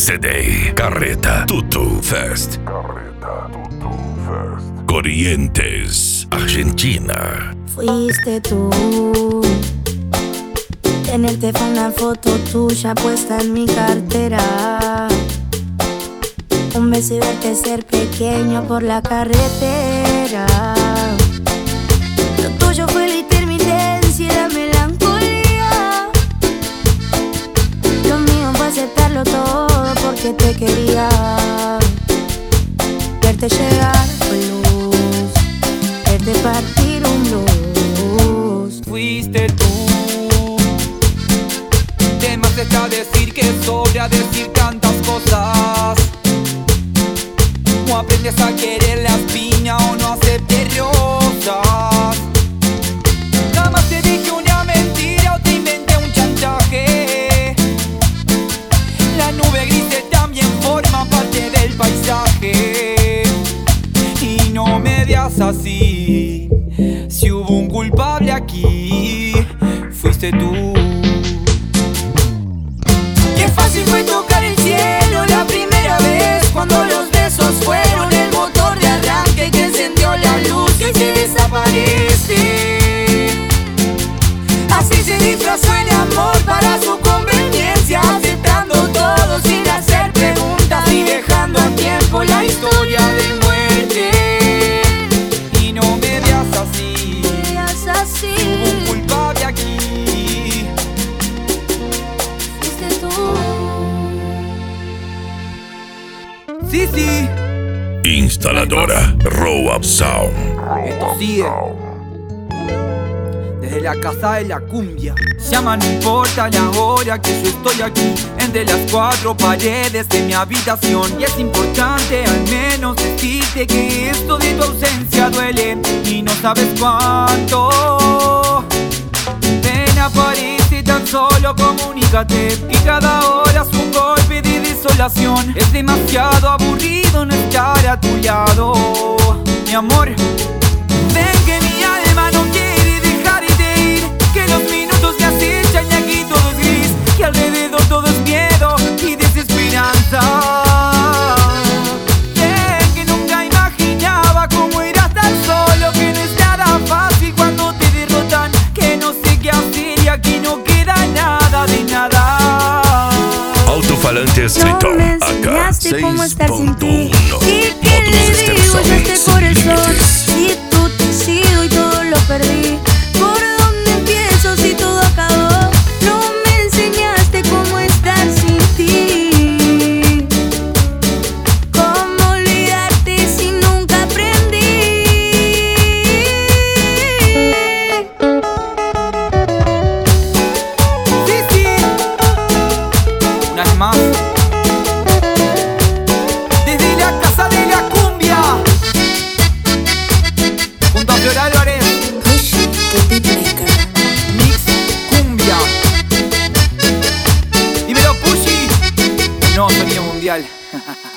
CD Carreta Tutu Fest. Corrientes, Argentina. Fuiste tú. Tenerte fue una foto tuya puesta en mi cartera. Un beso y verte ser pequeño por la carretera. Lo tuyo fue la intermitencia y la melancolía. Lo mío fue aceptarlo todo porque te quería. Verte llegar con luz, verte partir un blues. Fuiste tú. De más está decir que sobra decir tantas cosas. O aprendes a querer las piñas o no aceptes rosas. Jamás te dije una mentira o te inventé un chantaje. Las nubes grises también forman parte del paisaje. Y no me veas así. Si hubo un culpable aquí, fuiste tú. Qué fácil fue tocar el cielo la primera vez, cuando los besos fueron el motor de arranque que encendió la luz que se desaparece. Así se disfrazó el amor para su conveniencia, aceptando todo sin hacer preguntas y dejando a tiempo la historia de muerte. Y no me veas así, hubo un culpable aquí. Sí, sí. Instaladora Row Up Sound. Esto sigue desde la casa de la cumbia. Llama, no importa la hora que yo estoy aquí, entre las cuatro paredes de mi habitación. Y es importante al menos decirte que esto de tu ausencia duele y no sabes cuánto. Ven, aparece tan solo, comunícate, que cada hora es un golpe de desolación. Es demasiado aburrido no estar a tu lado, mi amor. Ven que mi alma no quiere dejar de ir, que los minutos me acechan y aquí todo es gris, que alrededor todo es miedo y desesperanza. Ven que nunca imaginaba cómo era estar solo, que no es nada fácil cuando te derrotan, que no sé qué hacer y aquí no queda nada de nada. Alto-falante Streetón, No me acá enseñaste cómo estar sin ti. 6.1. ¿Y qué le digo yo a este corazón? Si tú te has ido y todo lo perdí, ¿por dónde empiezo si todo acabó? No me enseñaste cómo estar sin ti, cómo olvidarte si nunca aprendí. Sí, sí. Una vez más. Desde la casa de la cumbia, junto a Flor Álvarez, Mix Cumbia. Dímelo, Pushy, el nuevo sonido mundial.